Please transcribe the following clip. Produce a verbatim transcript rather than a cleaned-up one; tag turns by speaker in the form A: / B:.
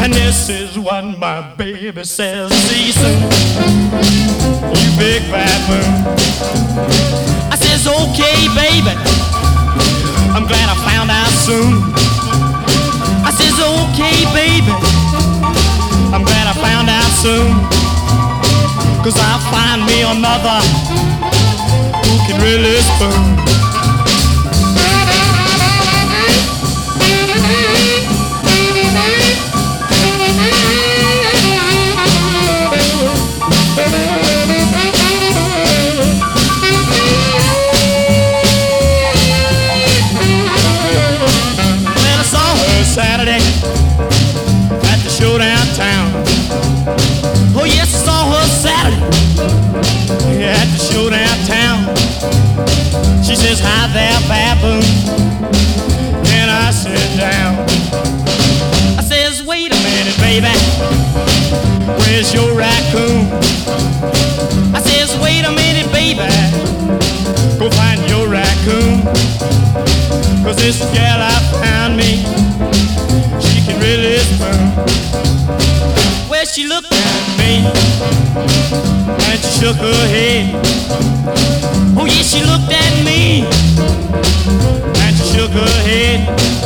A: And this is what my baby says. Listen, you big bad moon. I says, okay, baby, I'm glad I found out soon. I says, okay, baby, I'm glad I found out soon. Cause I'll find me another who can really spoon. Saturday at the show downtown. Oh yes, I saw her Saturday at the show downtown. She says, hi there, baboon. And I sit down. I says, wait a minute, baby, where's your raccoon? I says, wait a minute, baby, go find your raccoon. Cause this gal I found me, she can really spoon. Well, she looked at me and she shook her head. Oh yeah, she looked at me and she shook her head.